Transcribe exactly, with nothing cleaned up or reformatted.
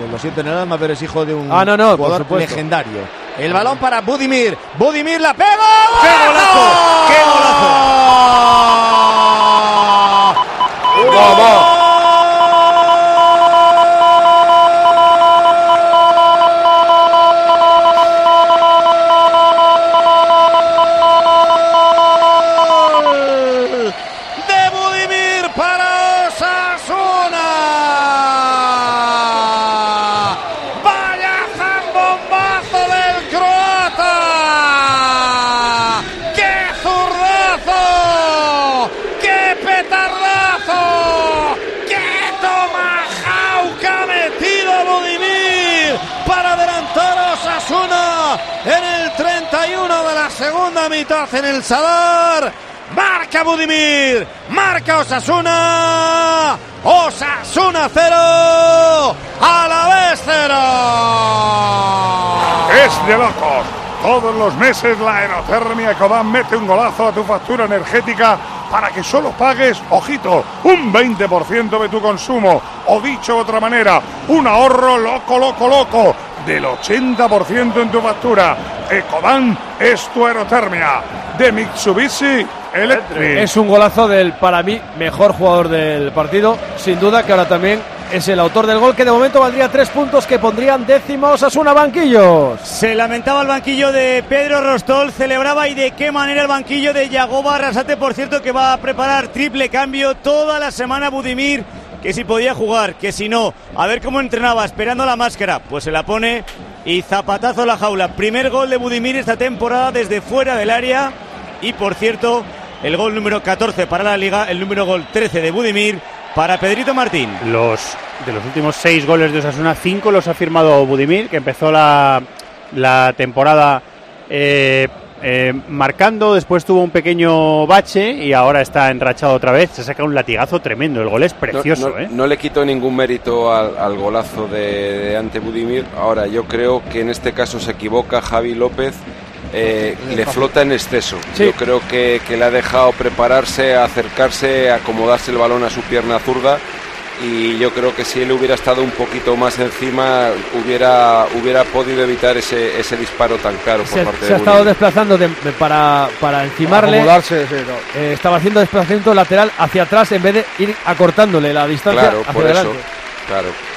lo siento en el alma, pero es hijo de un ah, no, no, jugador legendario. El balón para Budimir. Budimir la pega. ¡Qué golazo! ¡Qué golazo! ¡Vamos! En el treinta y uno de la segunda mitad en el Sadar, marca Budimir, marca Osasuna, Osasuna cero, Alavés cero. Es de locos. Todos los meses la aerotermia Ecodan mete un golazo a tu factura energética para que solo pagues, ojito, un veinte por ciento de tu consumo. O dicho de otra manera, un ahorro loco, loco, loco del ochenta por ciento en tu factura. Ecodan es tu aerotermia. De Mitsubishi Electric. Es un golazo del, para mí, mejor jugador del partido. Sin duda que ahora también es el autor del gol, que de momento valdría tres puntos que pondrían décimos Osasuna banquillos. Se lamentaba el banquillo de Pedro Rostol, celebraba y de qué manera el banquillo de Yagoba Arrasate, por cierto, que va a preparar triple cambio toda la semana Budimir, que si podía jugar, que si no, a ver cómo entrenaba, esperando la máscara, pues se la pone y zapatazo a la jaula. Primer gol de Budimir esta temporada desde fuera del área y, por cierto, el gol número catorce para la Liga, el número gol trece de Budimir para Pedrito Martín. Los de los últimos seis goles de Osasuna, cinco los ha firmado Budimir, que empezó la, la temporada eh, eh, marcando, después tuvo un pequeño bache y ahora está enrachado otra vez. Se saca un latigazo tremendo, el gol es precioso. No, no, ¿eh? no le quito ningún mérito al, al golazo de, de ante Budimir. Ahora, yo creo que en este caso se equivoca Javi López. Eh, le flota en exceso. Sí. Yo creo que, que le ha dejado prepararse, acercarse, acomodarse el balón a su pierna zurda, y yo creo que si él hubiera estado un poquito más encima hubiera hubiera podido evitar ese, ese disparo tan claro por se, parte se de Se ha estado Budimir. desplazando de, de, para, para encimarle, acomodarse, sí, no. eh, estaba haciendo desplazamiento lateral hacia atrás en vez de ir acortándole la distancia claro, hacia por adelante. eso, claro.